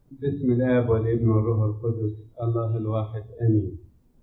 باسم الآب والابن والروح القدس الله الواحد آمين.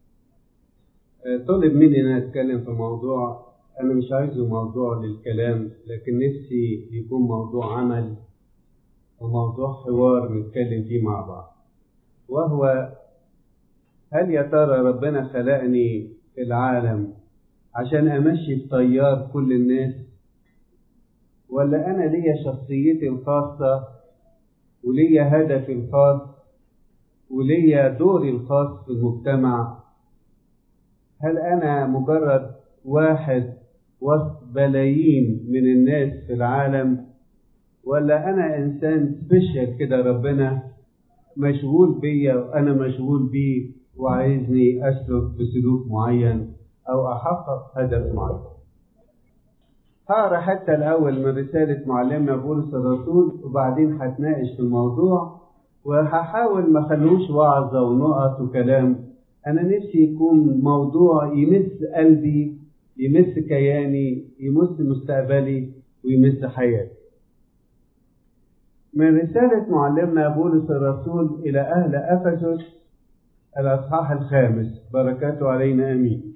طلب مني أن أتكلم في موضوع أنا مش عايزه موضوع للكلام، لكن نفسي يكون موضوع عمل وموضوع حوار نتكلم فيه مع بعض، وهو هل يا ترى ربنا خلقني في العالم عشان أمشي في طيار كل الناس، ولا أنا ليا شخصيتي الخاصة وليا هدفي الخاص وليا دوري الخاص في المجتمع؟ هل أنا مجرد واحد وسط بلايين من الناس في العالم، ولا أنا إنسان سبيشال كده ربنا مشغول بيا وأنا مشغول بيه وعايزني أسلك بسلوك معين أو أحقق هدف معين؟ هقرأ حتى الأول من رسالة معلمنا بولس الرسول، وبعدين هتناقش في الموضوع وهحاول ما خلوش وعظة ونقط وكلام. أنا نفسي يكون موضوع يمس قلبي، يمس كياني، يمس مستقبلي ويمس حياتي. من رسالة معلمنا بولس الرسول إلى أهل أفسس الأصحاح 5، بركاته علينا آمين.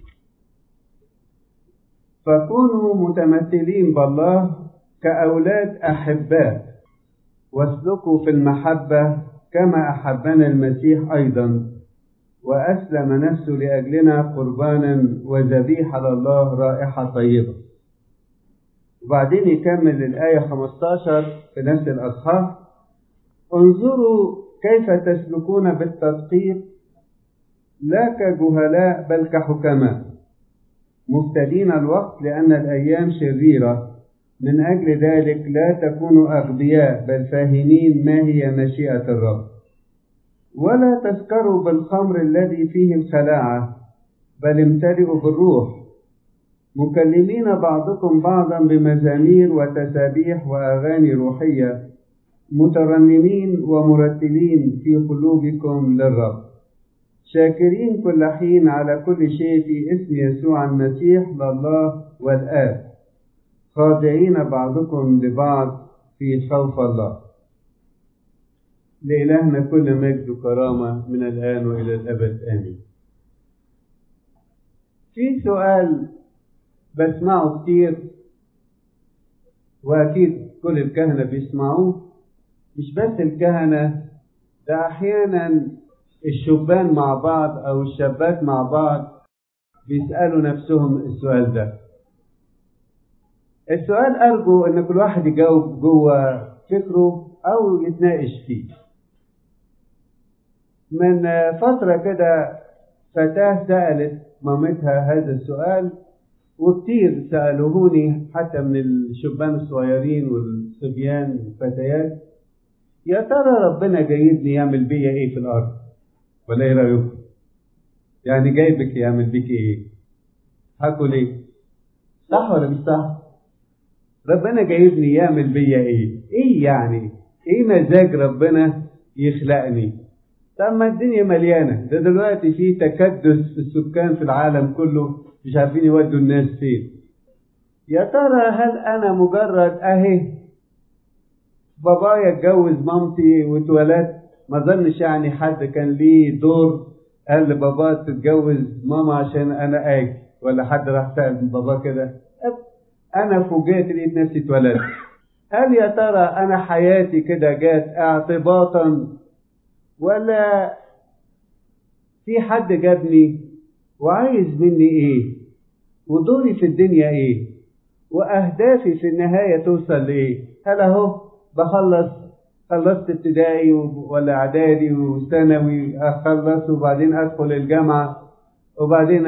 فكونوا متمثلين بالله كأولاد أحباء، واسلكوا في المحبة كما أحبنا المسيح أيضا، وأسلم نفسه لأجلنا قربانا وذبيحة لله رائحة طيبة. وبعدين يكمل الآية 15 في نفس الأصحاح: انظروا كيف تسلكون بالتدقيق، لا كجهلاء بل كحكماء، مفتدين الوقت لأن الأيام شريرة. من أجل ذلك لا تكونوا أغبياء بل فاهمين ما هي مشيئة الرب. ولا تسكروا بالخمر الذي فيه الخلاعة، بل امتلئوا بالروح، مكلمين بعضكم بعضا بمزامير وتسابيح وأغاني روحية، مترنمين ومرتلين في قلوبكم للرب، شاكرين كل حين على كل شيء في اسم يسوع المسيح لله والآب، خاضعين بعضكم لبعض في خوف الله. لإلهنا كل مجد وكرامة من الآن وإلى الأبد آمين. في سؤال بسمعه كتير، وأكيد كل الكهنة بيسمعوه، مش بس الكهنة، ده أحيانا الشبان مع بعض أو الشابات مع بعض بيسألوا نفسهم السؤال ده. السؤال أرجو أن كل واحد يجاوب جوه فكره أو يتناقش فيه. من فترة كده فتاة سألت مامتها هذا السؤال، وكتير سألوهوني حتى من الشبان الصغيرين والصبيان والفتيات: يا ترى ربنا جايبني يعمل بيا ايه في الأرض؟ ولا ايه رأيكم؟ يعني جايبك يعمل بيك ايه؟ حكوا ليه؟ صح ولا مش صح؟ ربنا جايبني يعمل بيا ايه؟ ايه يعني؟ ايه مزاج ربنا يخلقني؟ طب ما الدنيا مليانة، ده دلوقتي في تكدس في السكان في العالم كله، مش عارفين يودوا الناس فين. يا ترى هل انا مجرد اهي بابايا اتجوز مامتي واتولدت؟ ما ظنش يعني حد كان ليه دور قال لبابا تتجوز ماما عشان انا اجي، ولا حد راح سأل بابا كده؟ انا فوجئت لقيت نفسي اتولدت. هل يا ترى انا حياتي كده جات اعتباطا، ولا في حد جابني وعايز مني ايه، ودوري في الدنيا ايه، واهدافي في النهاية توصل لايه؟ هل اهو خلصت ابتدائي ولا اعدادي وثانوي، اخلص وبعدين ادخل الجامعة وبعدين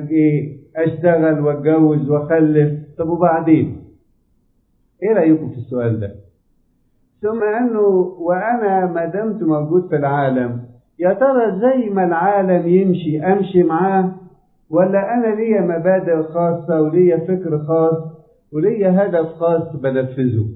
اشتغل واتجوز واخلف، طب وبعدين ايه رأيكم في السؤال ده؟ ثم انه وانا ما دمت موجود في العالم، يا ترى زي ما العالم يمشي امشي معاه، ولا انا ليا مبادئ خاصة وليا فكر خاص وليا هدف خاص بنفذه؟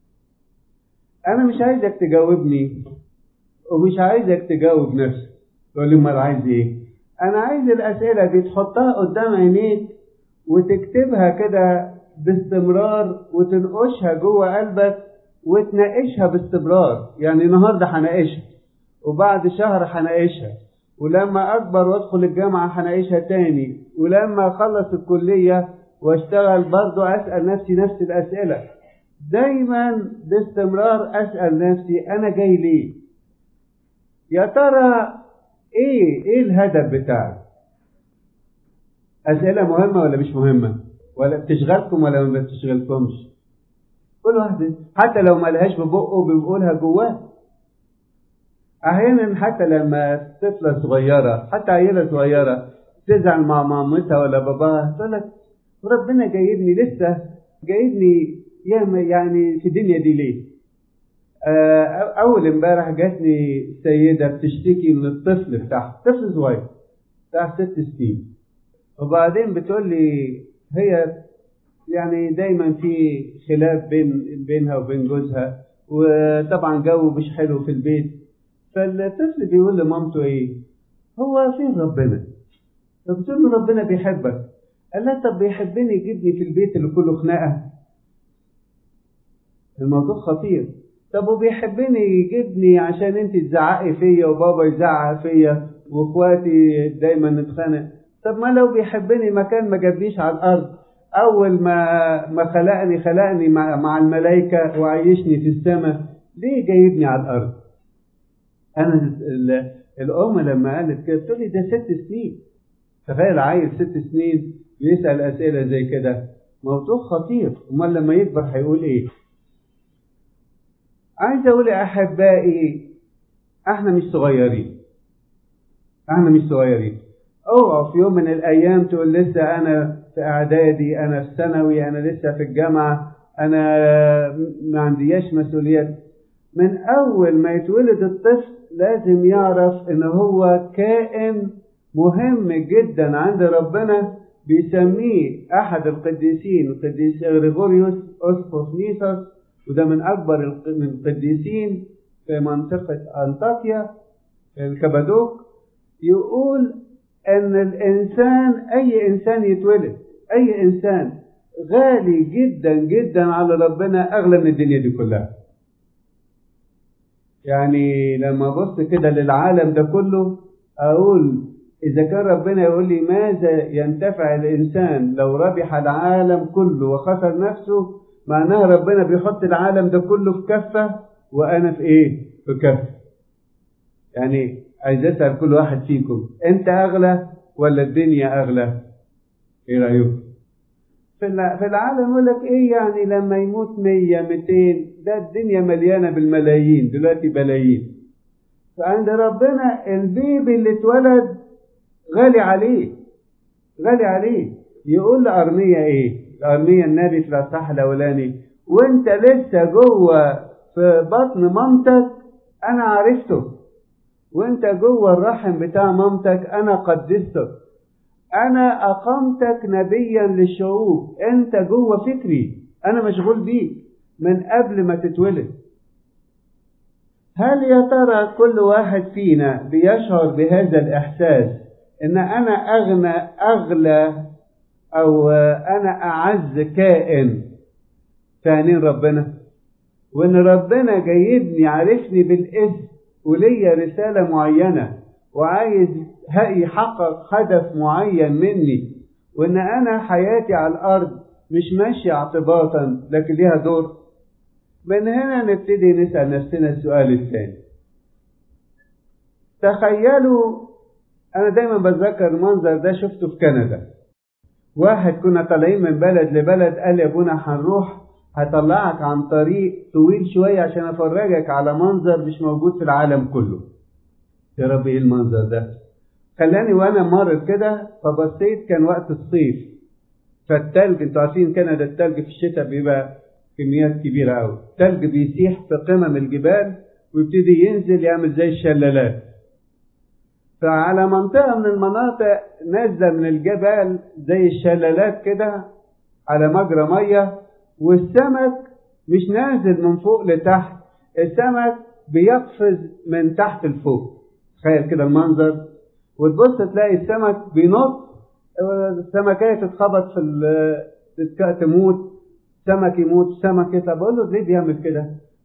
انا مش عايزك تجاوبني ومش عايزك تجاوب نفسك تقول لي امال عايز ايه. انا عايز الاسئلة دي تحطها قدام عينيك وتكتبها كده باستمرار وتنقشها جوه قلبك وتناقشها باستمرار. يعني النهارده هناقشها وبعد شهر هناقشها، ولما أكبر وأدخل الجامعة هناقشها تاني، ولما أخلص الكلية وأشتغل برضو أسأل نفسي نفس الأسئلة. دايما باستمرار أسأل نفسي أنا جاي ليه؟ يا ترى إيه الهدف بتاعي؟ أسئلة مهمة ولا مش مهمة؟ ولا بتشغلكم ولا ما بتشغلكمش؟ كل واحد حتى لو ما لهاش ببقه بيقولها جواه. أحيانا حتى لما طفلة صغيرة، حتى عيلة صغيرة تزعل مع مامتها ولا باباها، تقول لك ربنا جايبني لسه جايبني يعني في الدنيا دي ليه؟ أول امبارح جاتني سيدة بتشتكي من الطفل بتاعها، طفل صغير بتاع 6 سنين، وبعدين بتقول لي هي يعني دايما في خلاف بينها وبين جوزها، وطبعا جو مش حلو في البيت. فالطفل بيقول لمامته ايه؟ هو فين ربنا؟ فبتقول له ربنا بيحبك. قال لها طب بيحبني يجيبني في البيت اللي كله خناقه؟ الموضوع خطير. طب وبيحبني يجيبني عشان انت تزعقي فيا وبابا يزعق فيا واخواتي دايما نتخانق؟ طب ما لو بيحبني مكان ما جابنيش على الارض، اول ما خلقني مع الملائكه وعيشني في السماء، ليه جايبني على الارض؟ انا الام لما قالت كده تقول لي ده 6 سنين. تخيل عيل 6 سنين بيسال اسئله زي كده، موضوع خطير. امال لما يكبر هيقول ايه؟ عايز اقول يا احبائي احنا مش صغيرين، اوعوا في يوم من الايام تقول لسه انا في اعدادي، انا في ثانوي، انا لسه في الجامعه، انا ما عنديش مسؤوليات. من اول ما يتولد الطفل لازم يعرف ان هو كائن مهم جدا عند ربنا، بيسميه احد القديسين القديس غريغوريوس اسقف نيسوس، وده من اكبر القديسين في منطقه انطاكيا الكبادوك. يقول ان الانسان، اي انسان يتولد، اي انسان غالي جدا جدا على ربنا، اغلى من الدنيا دي كلها. يعني لما ابص كده للعالم ده كله اقول اذا كان ربنا يقول لي ماذا ينتفع الانسان لو ربح العالم كله وخسر نفسه، معناها ربنا بيحط العالم ده كله في كفة وانا في ايه؟ في كفة. يعني عايز اسال كل واحد فيكم، انت اغلى ولا الدنيا اغلى؟ ايه رايكم؟ في العالم يقول لك ايه يعني لما يموت 100 200، ده الدنيا مليانه بالملايين دلوقتي، بلايين. فعند ربنا البيبي اللي اتولد غالي عليه، غالي عليه. يقول لأرميا ايه؟ لأرميا النبي في الأصحاح الأولاني، وانت لسه جوه في بطن مامتك انا عرفته، وانت جوه الرحم بتاع مامتك انا قدستك، انا اقمتك نبيا للشعوب، انت جوه فكري، انا مشغول بيك من قبل ما تتولد. هل يا ترى كل واحد فينا بيشعر بهذا الاحساس ان انا اغلى او انا اعز كائن في عينين ربنا، وان ربنا جايبني عارفني بالاسم وليا رسالة معينة وعايز يحقق هدف معين مني، وان انا حياتي على الارض مش ماشية اعتباطا لكن ليها دور؟ من هنا نبتدي نسأل نفسنا السؤال الثاني. تخيلوا، انا دايما بتذكر المنظر ده شفته في كندا. واحد كنا طالعين من بلد لبلد، قال يا ابونا هنروح هطلعك عن طريق طويل شوية عشان افرجك على منظر مش موجود في العالم كله. يا رب ايه المنظر ده؟ خلاني وانا مارد كده فبصيت، كان وقت الصيف، فالتلج، انتوا عارفين كندا التلج في الشتاء بيبقى كميات كبيرة قوي، التلج بيسيح في قمم الجبال ويبتدي ينزل يعمل زي الشلالات. فعلى منطقة من المناطق نازلة من الجبال زي الشلالات كده على مجرى مية، والسمك مش نازل من فوق لتحت، السمك بيقفز من تحت لفوق. تخيل كده المنظر، وتبص تلاقي السمك بينط، السمكية تتخبط في تموت، سمك يموت، سمك يطلع. بقول له ليه بيعمل كده؟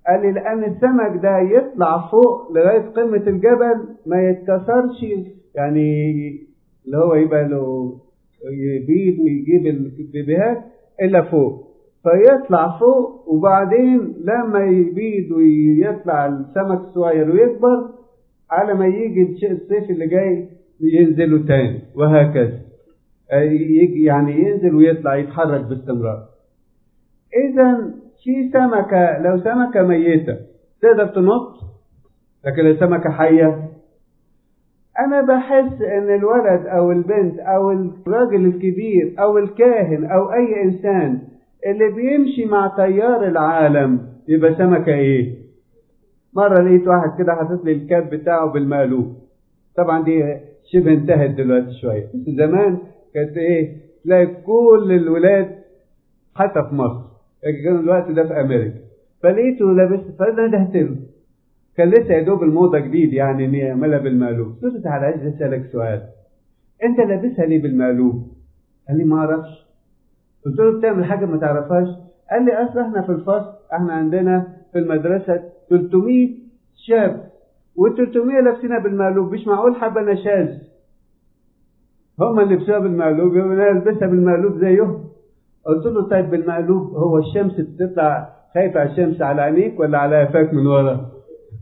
قال لي لأن السمك ده يطلع فوق لغاية قمة الجبل ما يتكسرش، يعني اللي هو يبقى له يبيض ويجيب البيبيهات إلا فوق، فيطلع فوق وبعدين لما يبيض ويطلع السمك الصغير ويكبر على ما يجي الصيف اللي جاي ينزلوا تاني، وهكذا يعني ينزل ويطلع يتحرك باستمرار. إذا في سمكة، لو سمكة ميتة تقدر تنط، لكن لو سمكة حية أنا بحس إن الولد أو البنت أو الراجل الكبير أو الكاهن أو أي إنسان اللي بيمشي مع تيار العالم يبقى سمكة إيه؟ مرة لقيت واحد كده حاطط لي الكاب بتاعه بالمقلوب، طبعا دي شبه انتهت دلوقتي شوية، بس زمان كانت إيه؟ تلاقي كل الولاد حتى في مصر، كان الوقت ده في أمريكا، فلقيته لابس، فأنا ندهت له، كان لسه يا دوب الموضة جديد يعني إن يعملها بالمقلوب. قلت له تعالى عايز أسألك سؤال، أنت لابسها ليه بالمقلوب؟ قال لي ما أعرفش. قلت له بتعمل حاجة ما تعرفهاش؟ قال لي أصل إحنا في الفصل، إحنا عندنا في المدرسة 300 شاب وال300 لابسينها بالمقلوب، مش معقول حبة أنا شاذ هم اللي لبسوها بالمقلوب يبقى أنا ألبسها بالمقلوب زيهم. قلت له طيب بالمقلوب هو الشمس بتطلع، خايف على الشمس على عينيك ولا على قفاك من ورا؟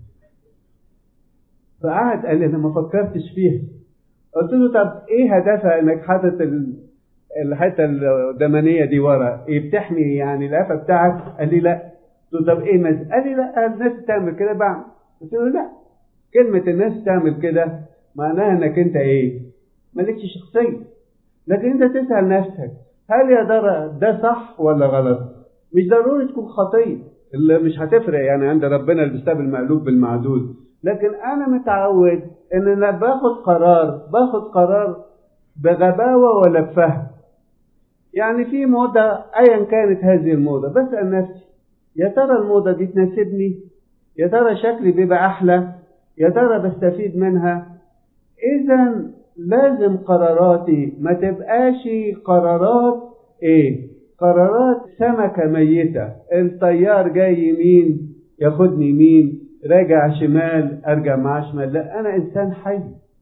فقعد قال لي انا ما فكرتش فيها. قلت له طب ايه هدفها انك حاطط الحته الدمنيه دي ورا؟ ايه بتحمي يعني القفا بتاعك؟ قال لي لا. قلت له طب ايه قال لي لا الناس تعمل كده بعمل. قلت له لا، كلمه الناس تعمل كده معناها انك انت ايه؟ مالكش شخصيه، لكن انت تسال نفسك هل يا ترى ده صح ولا غلط؟ مش ضروري تكون خطيه اللي مش هتفرق يعني عند ربنا اللي بيستقبل المقلوب بالمعدود، لكن انا متعود ان انا باخد قرار بغباوه ولا بفهم. يعني في موضه ايا كانت هذه الموضه بسال نفسي يا ترى الموضه دي تناسبني؟ يا ترى شكلي بيبقى احلى؟ يا ترى بستفيد منها؟ اذا لازم قراراتي ما تبقاش قرارات ايه؟ قرارات سمكة ميتة، الطيار جاي يمين ياخدني يمين، راجع شمال ارجع معاه شمال. لا، انا انسان حي.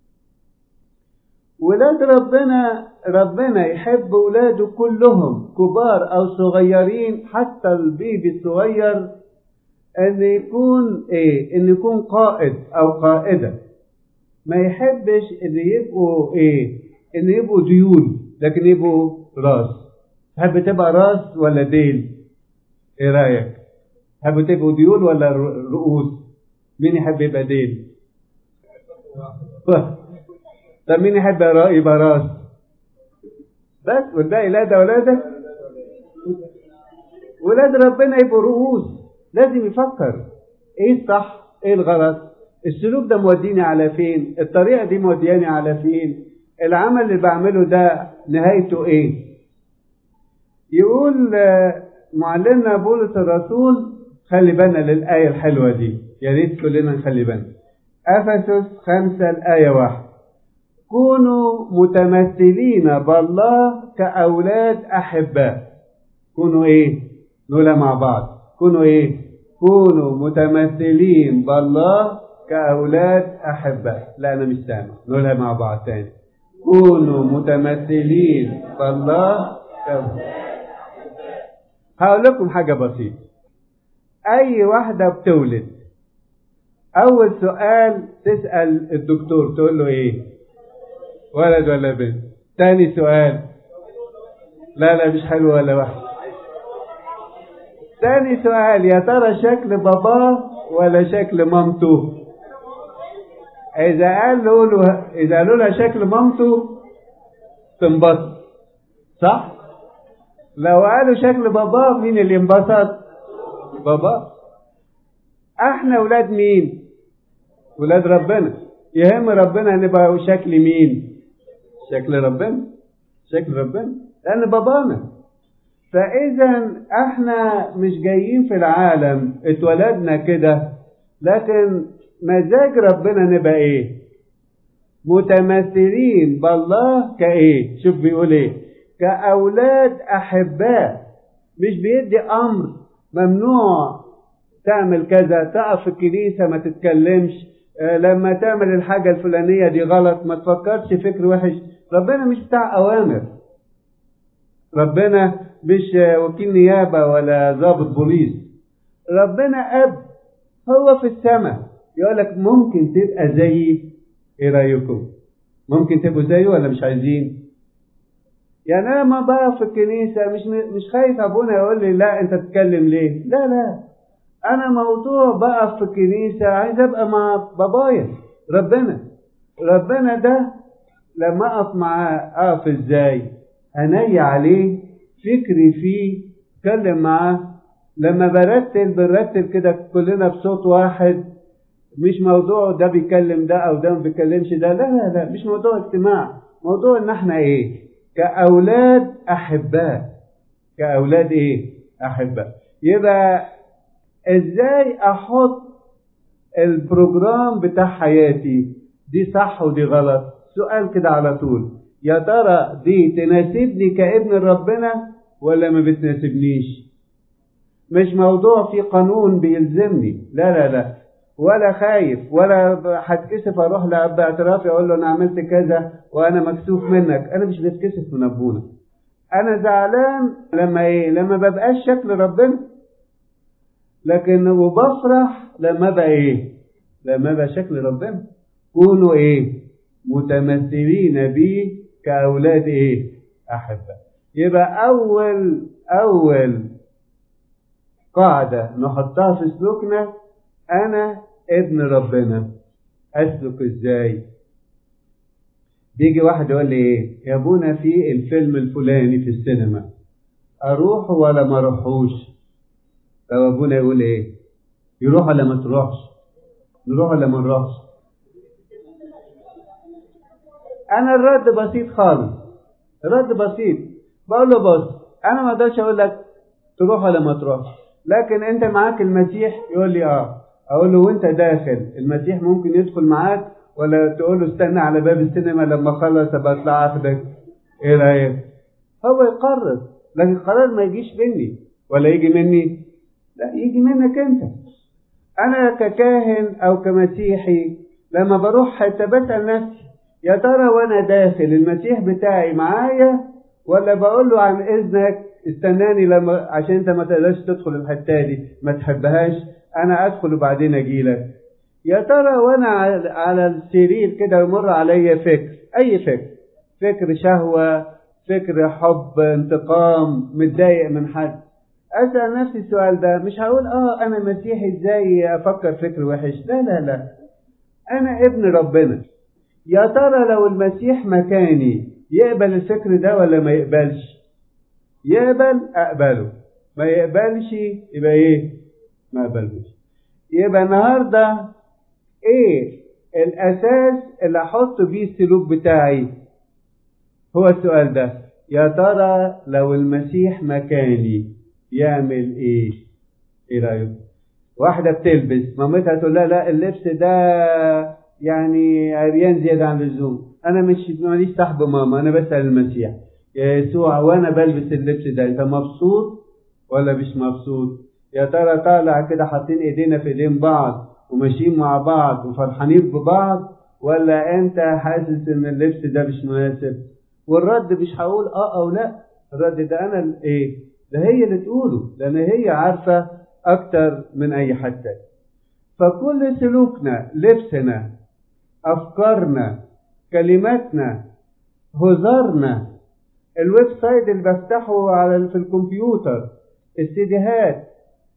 ولاد ربنا يحب ولاده كلهم كبار او صغيرين، حتى البيبي الصغير ان يكون ايه؟ ان يكون قائد او قائدة. ما يحبش ان يبقوا ايه؟ ان يبقوا ديول، لكن يبقوا راس. تحب تبقى راس ولا ديل؟ ايه رايك؟ تحب تبقوا ديول ولا رؤوس؟ مين يحب يبقى ديل؟ طب مين يحب يبقى راس؟ بس والباقي لا ده ولا ده. ولاد ربنا يبقوا رؤوس. لازم يفكر ايه الصح ايه الغلط، السلوك ده موديني على فين، الطريقة دي مودياني على فين، العمل اللي بعمله ده نهايته ايه. يقول معلمنا بولس الرسول، خلي بالنا للآية الحلوة دي، يا ريت كلنا نخلي بالنا. أفسس 5 الآية 1: كونوا متمثلين بالله كأولاد أحباء. كونوا ايه؟ نقولها مع بعض. كونوا ايه؟ كونوا متمثلين بالله كأولاد أحباء. لا أنا مش سامع، نقولها مع بعض تاني. كونوا متمثلين بالله كأولاد. هقول لكم حاجة بسيطة. أي واحدة بتولد أول سؤال تسأل الدكتور تقول له إيه؟ ولد ولا بنت؟ تاني سؤال لا مش حلو ولا وحش. تاني سؤال يا ترى شكل باباه ولا شكل مامته؟ إذا قالوا لها شكل مامته تنبسط، صح؟ لو قالوا شكل باباه مين اللي ينبسط؟ بابا. احنا ولاد مين؟ ولاد ربنا. يهم ربنا نبقى شكل مين؟ شكل ربنا. شكل ربنا لأن بابانا. فإذا احنا مش جايين في العالم اتولدنا كده، لكن مزاج ربنا نبقى ايه؟ متمثلين بالله كايه؟ شوف بيقول ايه؟ كأولاد أحباء. مش بيدي أمر ممنوع تعمل كذا، تقف في الكنيسة ما تتكلمش، لما تعمل الحاجة الفلانية دي غلط ما تفكرش فكر وحش. ربنا مش بتاع أوامر، ربنا مش وكيل نيابة ولا ضابط بوليس. ربنا أب، هو في السماء يقولك ممكن تبقى زيي. ايه رأيكم؟ ممكن تبقوا زيه ولا مش عايزين؟ يعني انا ما بقف في الكنيسة مش خايف ابونا يقول لي لا انت تتكلم ليه. لا، انا موضوع بقف في الكنيسة عايز ابقى مع بابايا ربنا ده. لما اقف معاه اقف ازاي؟ هني عليه فكري فيه، اتكلم معاه. لما بنرتل كده كلنا بصوت واحد، مش موضوع ده بيكلم ده او ده ما بيكلمش ده. لا، مش موضوع اجتماع، موضوع ان احنا كأولاد احباء. كأولاد احباء. يبقى ازاي احط البروجرام بتاع حياتي؟ دي صح ودي غلط. سؤال كده على طول، يا ترى دي تناسبني كابن ربنا ولا ما بتناسبنيش؟ مش موضوع في قانون بيلزمني، لا، ولا خايف ولا هتكسف اروح لأب اعترافي اقول له انا عملت كذا وانا مكسوف منك. انا مش بتكسف من ابونا. انا زعلان لما ببقاش شكل ربنا، لكن وبفرح لما بقى شكل ربنا. كونوا متمثلين بيه كأولاد أحبة. يبقى أول قاعدة نحطها في سلوكنا، أنا ابن ربنا. أسلك إزاي؟ بيجي واحد يقول لي يا ابونا في الفيلم الفلاني في السينما، أروح ولا ما أروحوش؟ طب ابونا يقول يروح ولا ما تروحش؟ نروح ولا ما نروحش؟ انا الرد بسيط خالص، بقول له بص، انا ما اقدرش اقول لك تروح ولا ما تروحش، لكن انت معاك المسيح. يقول لي اقول له وانت داخل المسيح ممكن يدخل معاك، ولا تقول له استنى على باب السينما لما اخلص ابقى اطلع اخدك؟ ايه رايك؟ هو يقرر، لكن القرار ما يجيش مني ولا يجي مني، لا يجي منك انت. انا ككاهن او كمسيحي لما بروح حتى بسأل نفسي يا ترى وانا داخل المسيح بتاعي معايا، ولا بقول له عن اذنك استناني لما عشان انت ما تقدرش تدخل الحته دي ما تحبهاش، انا ادخل وبعدين اجيلك. يا ترى وانا على السرير كده يمر عليا فكر شهوة، فكر حب، انتقام، متضايق من حد، أسأل نفسي السؤال ده. مش هقول أنا مسيحي إزاي أفكر فكر وحش. لا، أنا ابن ربنا. يا ترى لو المسيح مكاني يقبل الفكر ده ولا ما يقبلش؟ يقبل أقبله، ما يقبلش يبقى ما أقبلوش. يبقى النهاردة الأساس اللي أحط بيه السلوك بتاعي؟ هو السؤال ده، يا ترى لو المسيح مكاني يعمل ايه رأيك؟ واحدة بتلبس، مامتها تقول لا اللبس ده يعني عريان زيادة عن اللزوم. انا ماليش صاحب ماما، انا بسأل المسيح يا يسوع وانا بلبس اللبس ده انت مبسوط ولا مش مبسوط؟ يا ترى طالع كده حاطين ايدينا في ايدين بعض وماشيين مع بعض وفرحانين ببعض، ولا انت حاسس ان اللبس ده مش مناسب؟ والرد مش هقول او لا، الرد ده انا ده هي اللي تقوله، لان هي عارفة اكتر من اي حد تاني. فكل سلوكنا، لبسنا، افكارنا، كلماتنا، هزارنا، الويب سايت اللي بفتحه في الكمبيوتر، السيديهات،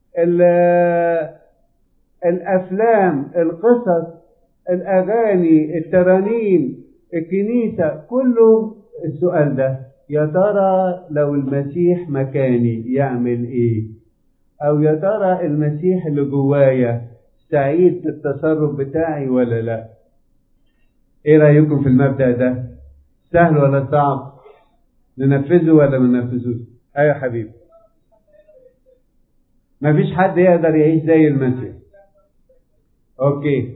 الافلام، القصص، الاغاني، الترانيم، الكنيسة، كله السؤال ده، يا ترى لو المسيح مكاني يعمل ايه؟ او يا ترى المسيح اللي جوايا سعيد بالتصرف بتاعي ولا لا؟ ايه رأيكم في المبدأ ده؟ سهل ولا صعب؟ ننفذه ولا ما ننفذوش؟ ايوه حبيبي، مفيش حد يقدر يعيش زي المسيح. اوكي،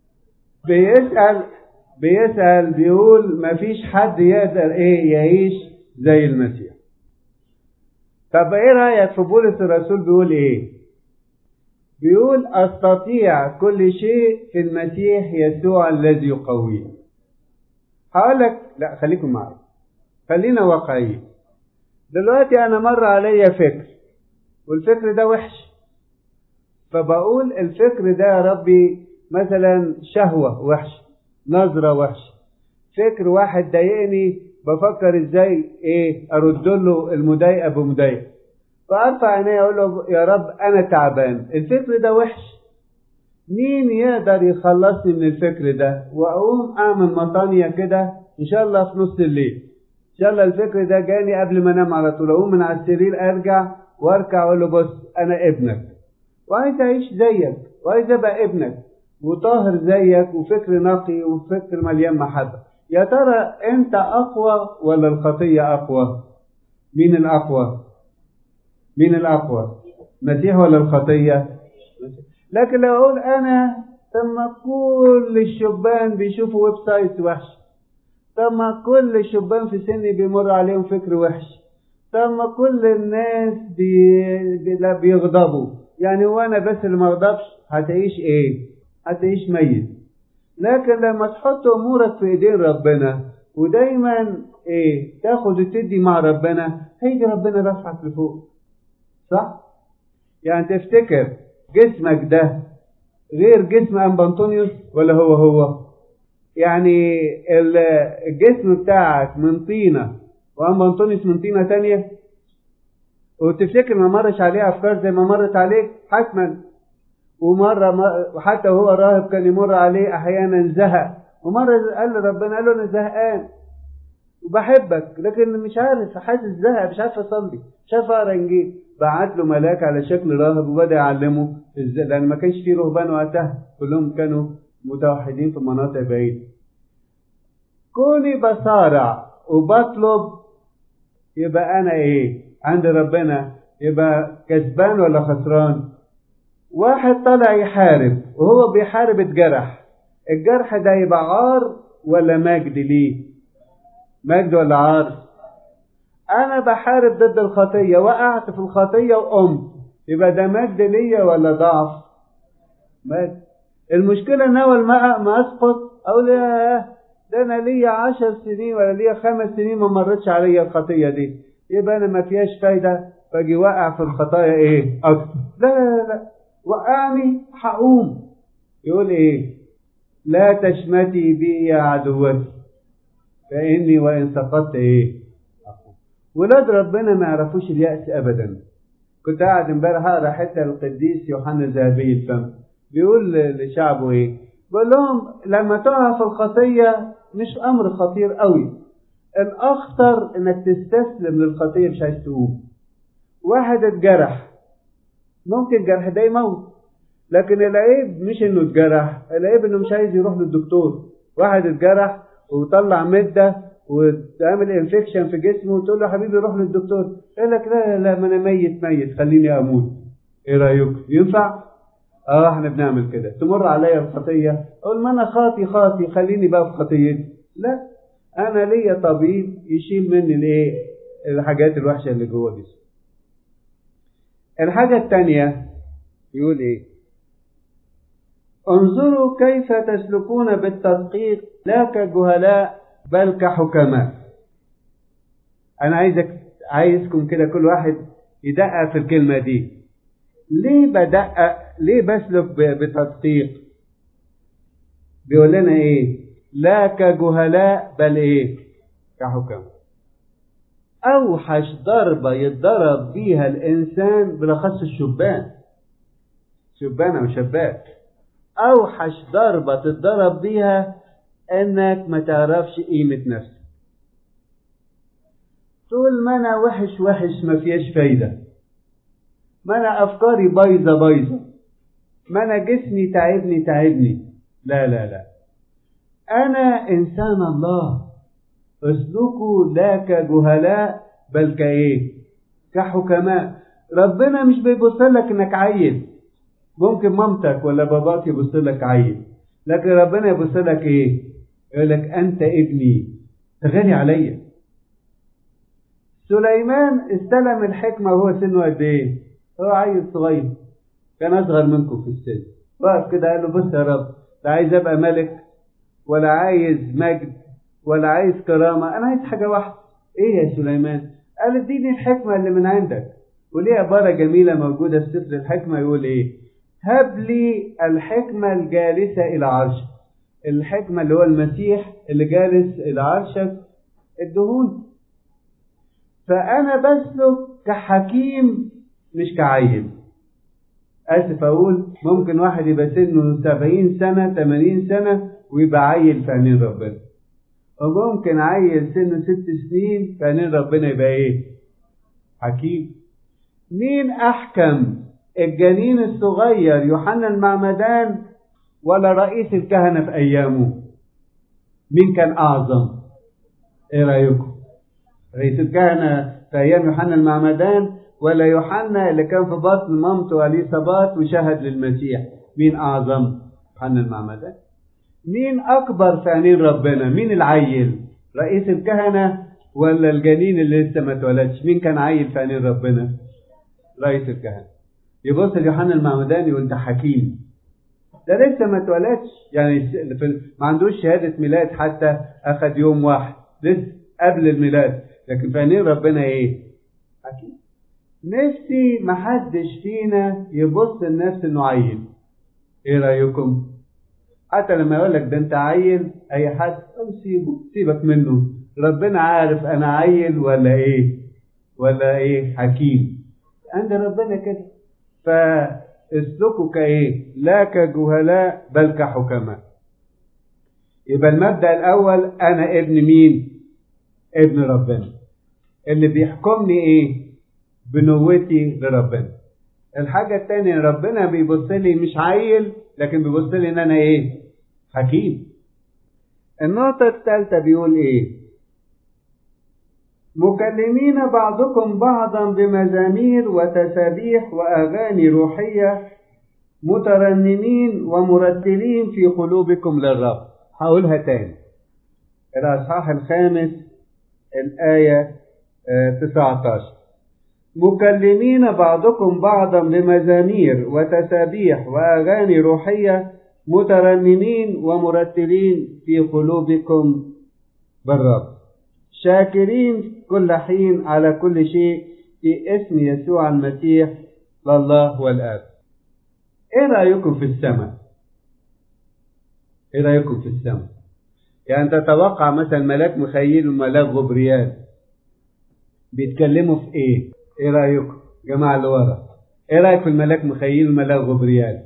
بيسأل بيقول مفيش حد يقدر يعيش زي المسيح. طب ايه رأيك في بولس الرسول بيقول ايه؟ بيقول أستطيع كل شيء في المسيح يسوع الذي يقويني. هقول لك لا، خليكم معي، خلينا واقعيين. دلوقتي أنا مر عليا فكر والفكر ده وحش، فبقول الفكر ده يا ربي مثلا شهوة وحش، نظرة وحش، فكر واحد ضايقني، بفكر ازاي ارد له المضايقة بمضايقة، فارفع عيني اقول له يا رب انا تعبان، الفكر ده وحش، مين يقدر يخلصني من الفكر ده؟ واقوم اعمل مطانية كده ان شاء الله في نص الليل، ان شاء الله الفكر ده جاني قبل ما انام على طول، اقوم من على السرير ارجع واركع اقول له بص انا ابنك وعايز اعيش زيك وعايز ابقى ابنك وطاهر زيك وفكر نقي وفكر مليان محبة. يا ترى انت اقوى ولا الخطية اقوى؟ مين الاقوى؟ مين الاقوى؟ المسيح ولا الخطية؟ لكن لو اقول انا، طب ما كل الشبان بيشوفوا ويب سايت وحش، طب ما كل الشبان في سني بيمر عليهم فكر وحش، طب ما كل الناس بيغضبوا، يعني وانا بس اللي ما اغضبش، هتعيش هتعيش ميت. لكن لما تحط امورك في ايدين ربنا ودايما تاخد وتدي مع ربنا، هيجي ربنا رفعك لفوق. صح؟ يعني تفتكر جسمك ده غير جسم أنبا أنطونيوس ولا هو؟ يعني الجسم بتاعك من طينة وأنبا أنطونيوس من طينة تانية، وتفتكر ما مرش عليه أفكار زي ما مرت عليك؟ حتما. وحتى وهو راهب كان يمر عليه أحيانا زهق، ومرة قال لربنا، قال له أنا زهقان وبحبك لكن مش عارف، حاسس زهق، مش عارف أصلي، مش عارف أقرأ إنجيل. بعت له ملاك على شكل راهب وبدأ يعلمه ازاي، لأن ما كانش فيه رهبان وقتها، كلهم كانوا متوحدين في مناطق بعيدة. كوني بصارع وبطلب، يبقى أنا عند ربنا يبقى كسبان ولا خسران؟ واحد طلع يحارب وهو بيحارب اتجرح، الجرح ده يبقى عار ولا مجد ليه؟ مجد ولا عار؟ أنا بحارب ضد الخطية، وقعت في الخطية وقمت، يبقى ده مجد ليا ولا ضعف؟ مجد. المشكلة إن أول ما أسقط أقول ده أنا ليا 10 سنين ولا ليا 5 سنين ما مرتش عليا الخطية دي، يبقى أنا ما فيهاش فايدة، فاجي واقع في الخطايا أكتر. لا، وقعني هقوم. يقول لا تشمتي بي يا عدوتي فإني وإن سقطت ولاد ربنا ما يعرفوش اليأس أبدا. كنت قاعد امبارح اقرا حته القديس يوحنا ذهبي الفم بيقول لشعبه بيقول لهم لما تقع في الخطيه مش امر خطير قوي، الاخطر انك تستسلم للخطيه مش عايز تقوم. واحد اتجرح، ممكن الجرح ده يموت، لكن العيب مش انه اتجرح، العيب انه مش عايز يروح للدكتور. واحد اتجرح وطلع مده وتعمل انفكشن في جسمه وتقول له حبيبي روح للدكتور، يقول لك لا ما انا ميت خليني اموت. ايه رايك؟ ينفع؟ احنا بنعمل كده. تمر عليا الخطيه اقول ما انا خاطي خليني بقى في خطيتي. لا، انا ليا طبيب يشيل مني الحاجات الوحشه اللي جوه جسمي. الحاجه الثانيه يقول انظروا كيف تسلكون بالتدقيق لا كجهلاء بل كحكماء. أنا عايزكم كده كل واحد يدقق في الكلمة دي. ليه بدقق؟ ليه بسلك بتدقيق؟ بيقول لنا لا كجهلاء بل كحكماء. أوحش ضربة يتضرب بيها الإنسان بالأخص شبانة وشباب، أوحش ضربة تتضرب بيها انك ما تعرفش قيمة نفسك. طول ما انا وحش ما فيهاش فايدة، ما انا افكاري بايظة، ما انا جسمي تعبني. لا، انا انسان الله، اسلكوا لا كجهلاء بل كحكماء. ربنا مش بيبص لك انك عيل، ممكن مامتك ولا باباك يبص لك عيل، لكن ربنا يبص لك يقول لك أنت ابني غالي عليا. سليمان استلم الحكمة وهو سنه قد هو عيل صغير، كان أصغر منكم في السن، وقف كده قال له بص يا رب، لا عايز أبقى ملك ولا عايز مجد ولا عايز كرامة، أنا عايز حاجة واحدة. إيه يا سليمان؟ قال اديني الحكمة اللي من عندك. وليه عبارة جميلة موجودة في سفر الحكمة يقول إيه؟ هب لي الحكمة الجالسة إلى عرشك. الحكمة اللي هو المسيح اللي جالس إلى عرشك الدهون. فأنا بسلك كحكيم مش كعيل. آسف أقول ممكن واحد يبقى سنه 70 سنة 80 سنة ويبقى عيل في عينين ربنا، وممكن عيل سنه 6 سنين في عينين ربنا يبقى إيه؟ حكيم. مين أحكم، الجنين الصغير يوحنا المعمدان ولا رئيس الكهنة في أيامه؟ مين كان أعظم؟ إيه رأيكم؟ رئيس الكهنة في أيام يوحنا المعمدان ولا يوحنا اللي كان في بطن مامته اليصابات وشهد للمسيح؟ مين أعظم؟ يوحنا المعمدان. مين أكبر في عينين ربنا؟ مين العيل؟ رئيس الكهنة ولا الجنين اللي لسه ما اتولدش؟ مين كان عيل في عينين ربنا؟ رئيس الكهنة. يبص ليوحنا المعمدان يقول انت حكيم، ده لسه ما اتولدش، يعني ما عندوش شهادة ميلاد حتى، أخذ يوم واحد لسه قبل الميلاد، لكن في عينين ربنا إيه؟ حكيم. نفسي محدش فينا يبص لنفسه إنه عيل. إيه رأيكم؟ حتى لما يقول لك ده أنت عيل، أي حد سيبك منه، ربنا عارف أنا عيل ولا إيه حكيم عند ربنا كده. فاسلكوا كإيه؟ لا كجهلاء بل كحكماء. يبقى المبدأ الأول أنا ابن مين؟ ابن ربنا. اللي بيحكمني إيه؟ بنوتي لربنا. الحاجة التانية ربنا بيبص لي مش عيل، لكن بيبص لي إن أنا إيه؟ حكيم. النقطة الثالثة بيقول إيه؟ مكلمين بعضكم بعضا بمزامير وتسابيح وأغاني روحية مترنمين ومرتلين في قلوبكم للرب. هقولها تاني، الأصحاح 5 الآية 19. مكلمين بعضكم بعضا بمزامير وتسابيح وأغاني روحية مترنمين ومرتلين في قلوبكم بالرب، شاكرين كل حين على كل شيء في اسم يسوع المسيح لله والآب. ايه رأيكم في السماء؟ ايه رأيكم في السماء؟ يعني تتوقع مثلا ملاك مخيل وملاك غبريال بيتكلموا في ايه؟ ايه رأيكم جماعة اللي ورا؟ ايه رأيك في الملاك مخيل وملاك غبريال؟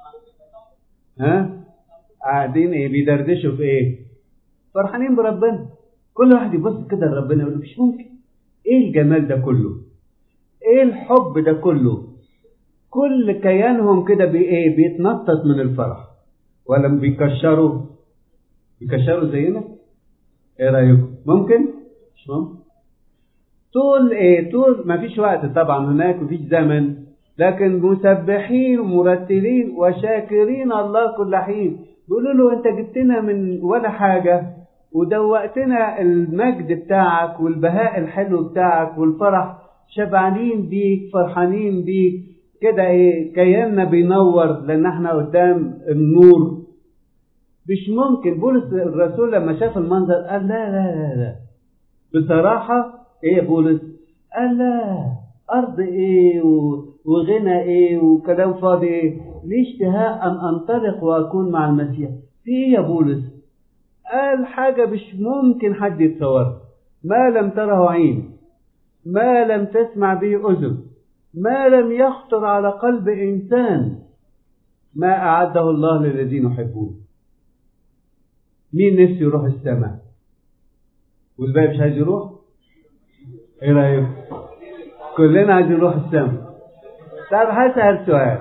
قاعدين ايه؟ بيدردشوا في ايه؟ فرحانين بربنا. كل واحد يبص كده لربنا يقول مش ممكن، ايه الجمال ده كله؟ ايه الحب ده كله؟ كل كيانهم كده بايه؟ بيتنطط من الفرح. ولا بيكشروا زينا؟ ايه رايكم؟ ممكن؟ مش ممكن. طول ما فيش وقت طبعا، هناك مفيش زمن، لكن مسبحين ومرتلين وشاكرين الله كل حين. بيقولوا له انت جبتنا من ولا حاجه ودوقتنا المجد بتاعك والبهاء الحلو بتاعك والفرح، شبعانين بيك فرحانين بيك كده. ايه كياننا بينور لان احنا قدام النور. مش ممكن. بولس الرسول لما شاف المنظر قال لا لا لا لا بصراحة. ايه بولس قال لا، ارض ايه وغنى ايه وكلام فاضي ايه، لي اشتهاء ان انطلق واكون مع المسيح. في ايه يا بولس؟ قال حاجة مش ممكن حد يتصور، ما لم تره عين، ما لم تسمع به أذن، ما لم يخطر على قلب إنسان، ما أعده الله للذين يحبون. مين نفسه يروح السماء والباقي مش عايز يروح؟ ايه رأيك؟ كلنا عايزين نروح السماء. طب هسأل سؤال،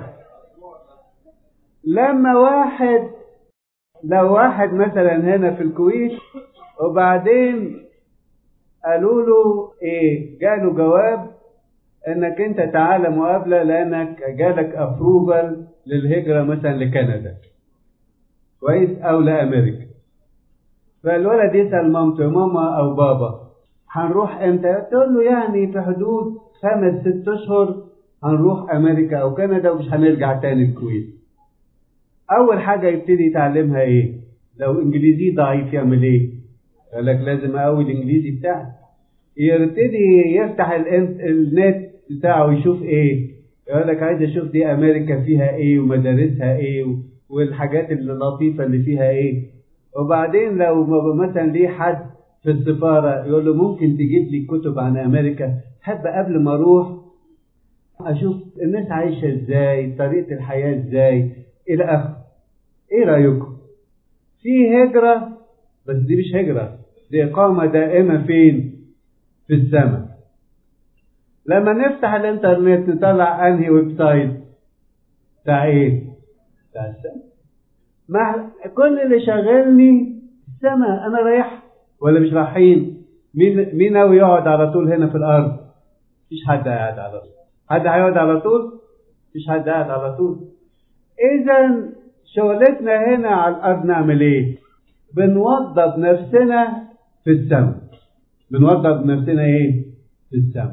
لو واحد مثلا هنا في الكويت وبعدين قالوا له ايه، جاله جواب انك انت تعالى مقابلة لانك جالك ابروفال للهجرة مثلا لكندا كويس او لامريكا. فالولد يسأل مامته ماما او بابا هنروح امتى؟ تقول له يعني في حدود 5-6 اشهر هنروح أمريكا أو كندا ومش هنرجع تاني الكويت. أول حاجة يبتدي يتعلمها إيه؟ لو إنجليزي ضعيف يعمل إيه؟ يقول لك لازم أقوي الإنجليزي بتاعي. يبتدي يفتح النت بتاعه يشوف إيه؟ يقول لك عايز أشوف دي أمريكا فيها إيه ومدارسها إيه والحاجات اللطيفة اللي فيها إيه. وبعدين لو مثلا ليه حد في السفارة يقول له ممكن تجيب لي كتب عن أمريكا، حب قبل ما أروح أشوف الناس عايشة إزاي، طريقة الحياة إزاي إلى آخره. إيه رأيكم؟ في هجرة، بس دي مش هجرة، دي إقامة دائمة فين؟ في السماء. لما نفتح الإنترنت نطلع أنهي ويب سايت بتاع إيه؟ بتاع السماء. مع كل اللي شغلني السماء، أنا رايح ولا مش رايحين؟ مين ناوي يقعد على طول هنا في الأرض؟ مفيش حد قاعد على طول. حد هيقعد على طول؟ مفيش حد قاعد على طول. إذا شغلتنا هنا على الأرض نعمل إيه؟ بنوضب نفسنا في السماء. بنوضب نفسنا إيه؟ في السماء.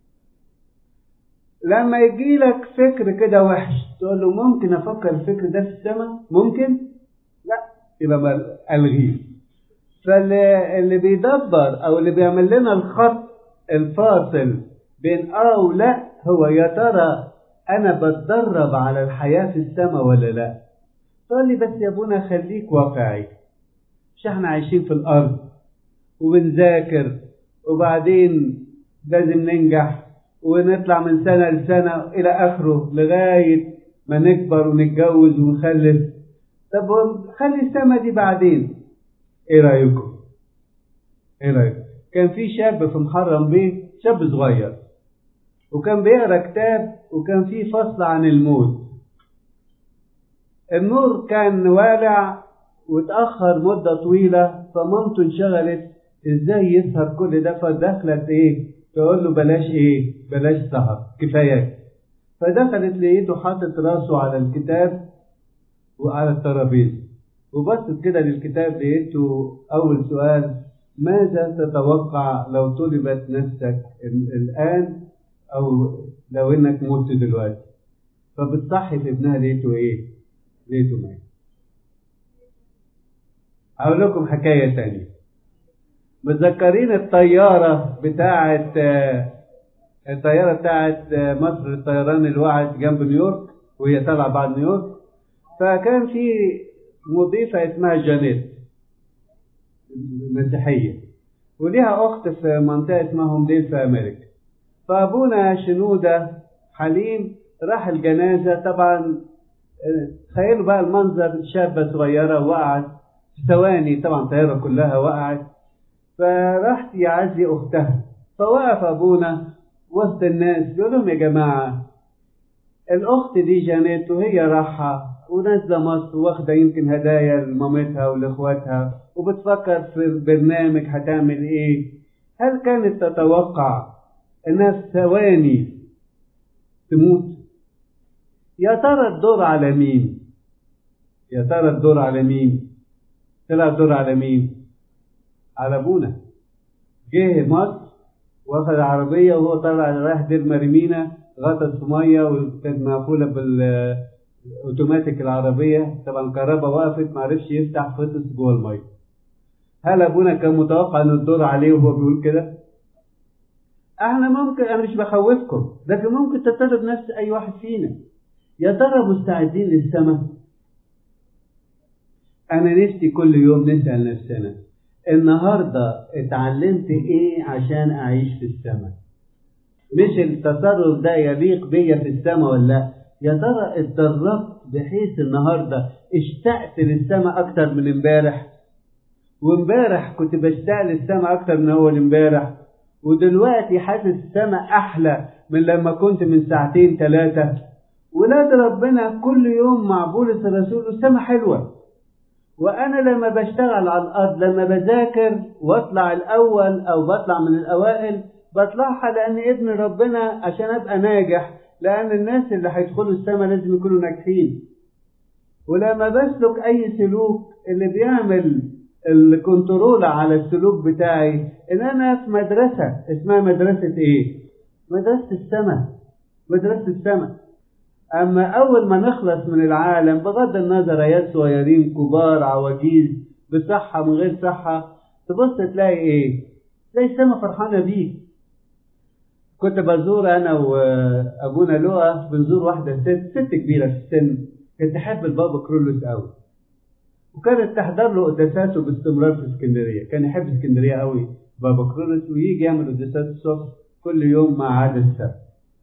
لما يجي لك فكر كده وحش تقول له ممكن أفكر الفكر ده في السماء؟ ممكن؟ لا، يبقى ألغيه. فاللي بيدبر أو اللي بيعمل لنا الخط الفاصل بين ولا هو يا ترى أنا بتدرب على الحياة في السماء ولا لا؟ تقول لي بس يا ابونا خليك واقعي، مش احنا عايشين في الأرض وبنذاكر وبعدين لازم ننجح ونطلع من سنة لسنة إلى آخره لغاية ما نكبر ونتجوز ونخلف. طب خلي السماء دي بعدين. إيه رأيكم؟ إيه رأيكم؟ كان في شاب في محرم بيه، شاب صغير، وكان بيقرأ كتاب وكان في فصل عن الموت. النور كان والع وتأخر مدة طويلة، فمامته انشغلت ازاي يسهر كل ده، فدخلت ايه تقول له بلاش ايه، بلاش سهر كفاية. فدخلت لقيته حاطط راسه على الكتاب وعلى الترابيزه، وبصت كده للكتاب لقيته اول سؤال: ماذا تتوقع لو طلبت نفسك الآن او لو انك مت دلوقتي؟ فبتصحي في ابنها لقيته ايه؟ لقيته ميت. اقول لكم حكاية تانية. متذكرين الطيارة بتاعت مصر الطيران اللي وقعت جنب نيويورك وهي طالعة بعد نيويورك؟ فكان في مضيفة اسمها جانيت مسيحية، وليها أخت في منطقة اسمها هومديل في أمريكا. فأبونا شنودة حليم راح الجنازة. طبعا تخيلوا بقى المنظر، شابة صغيرة وقعت في ثواني، طبعا الطيارة كلها وقعت، فراحت يعزي أختها. فوقف أبونا وسط الناس يقول لهم: يا جماعة، الأخت دي جانيت وهي راحة ونازلة مصر واخدة يمكن هدايا لمامتها ولإخواتها وبتفكر في البرنامج هتعمل إيه. هل كانت تتوقع إنها في ثواني تموت؟ يا ترى الدور على مين؟ يا ترى الدور على مين؟ طلع الدور على مين؟ على أبونا. جه مصر واخد عربية وهو طلع رايح دير مريمينا، غطس في مية وكانت مقفولة بالأوتوماتيك العربية، طبعا الكهرباء وقفت معرفش يفتح، فطس جوه المية. هل أبونا كان متوقع إن الدور عليه وهو بيقول كده؟ احنا ممكن، أنا مش بخوفكم، لكن ممكن تضطرب نفس أي واحد فينا. يا ترى مستعدين للسماء؟ أنا نفسي كل يوم نسأل نفسنا: النهاردة اتعلمت ايه عشان اعيش في السماء؟ مش التصرف ده يليق بيا في السماء ولا لا؟ يا ترى اتدربت بحيث النهاردة اشتقت للسماء اكتر من امبارح، وامبارح كنت بشتاق للسماء اكتر من اول امبارح، ودلوقتي حاسس السماء احلى من لما كنت من ساعتين 3. ولاد ربنا كل يوم مع بولس الرسول السماء حلوة. وأنا لما بشتغل على الأرض، لما بذاكر واطلع الأول أو بطلع من الأوائل، بطلعها لأن ابن ربنا عشان أبقى ناجح، لأن الناس اللي هيدخلوا السماء لازم يكونوا ناجحين. ولما بسلك أي سلوك، اللي بيعمل الكنترول على السلوك بتاعي إن أنا في مدرسة اسمها مدرسة إيه؟ مدرسة السماء. مدرسة السماء. أما أول ما نخلص من العالم بغض النظر عيال صغيرين كبار عواجيز بصحة من غير صحة، تبص تلاقي إيه؟ تلاقي السماء فرحانة بيك. كنت بزور أنا وأبونا لؤى، بنزور واحدة ست كبيرة في السن، كانت تحب البابا كرولوس قوي، وكانت تحضر له قداساته باستمرار في اسكندرية. كان يحب اسكندرية قوي بابا كرولوس، ويجي يعمل قداسات الصبح كل يوم ما عدا السبت.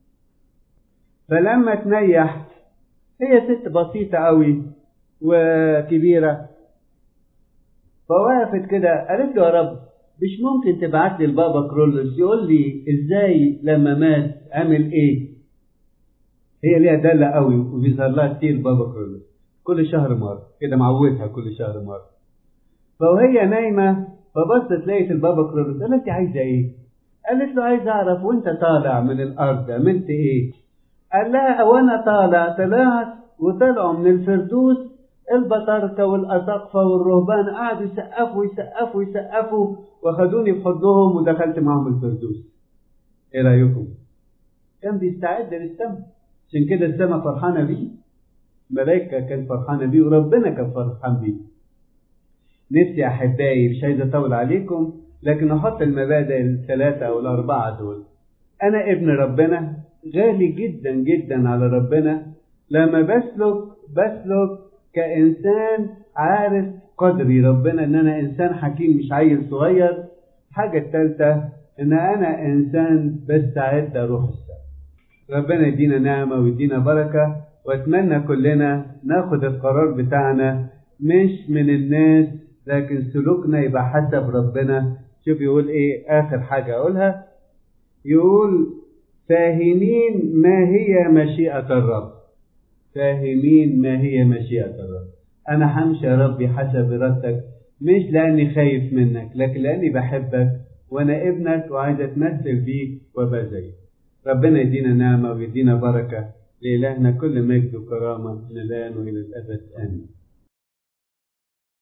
فلما تنيح، هي ست بسيطة قوي وكبيرة، فوقفت كده قالت له: يا رب، مش ممكن تبعت لي البابا كرولوس يقول لي ازاي لما مات عمل ايه؟ هي ليها دالة قوي وبيظهر لها كتير بابا كرولوس، كل شهر مرة كده، معودها كل شهر مرة. فوهي نايمة فبصت لقيت البابا كرولوس. قالت: انت عايزة ايه؟ قالت له: عايز اعرف وانت طالع من الارض عملت ايه؟ قال لها: وانا طلعت وطلعوا من الفردوس البطاركة والأساقفة والرهبان قعدوا يسقفوا واخدوني بحضنهم ودخلت معهم الفردوس. ايه رأيكم؟ كان بيستعد للسماء، عشان كده السماء فرحانة بيه، الملائكة كان فرحانة بيه، وربنا كان فرحان بيه. نفسي أحبائي، مش عايز أطول عليكم، لكن أحط المبادئ الثلاثة أو الأربعة دول. أنا ابن ربنا، غالي جدا جدا على ربنا لما بسلك كإنسان عارف قدري ربنا، إن أنا إنسان حكيم مش عيل صغير. حاجة الثالثة إن أنا إنسان بستعد أروح السماء. ربنا يدينا نعمة ويدينا بركة، وأتمنى كلنا ناخد القرار بتاعنا مش من الناس، لكن سلوكنا يبقى حسب ربنا. شوف يقول إيه آخر حاجة أقولها، يقول: فاهمين ما هي مشيئة الرب. فاهمين ما هي مشيئة الرب. أنا همشي يا ربي حسب إرادتك، مش لأني خايف منك، لكن لأني بحبك وأنا ابنك وعايز أتمثل بيك وأبقى زيك. ربنا يدينا نعمة ويدينا بركة. لإلهنا كل مجد وكرامة من الآن وإلى الأبد، آمين.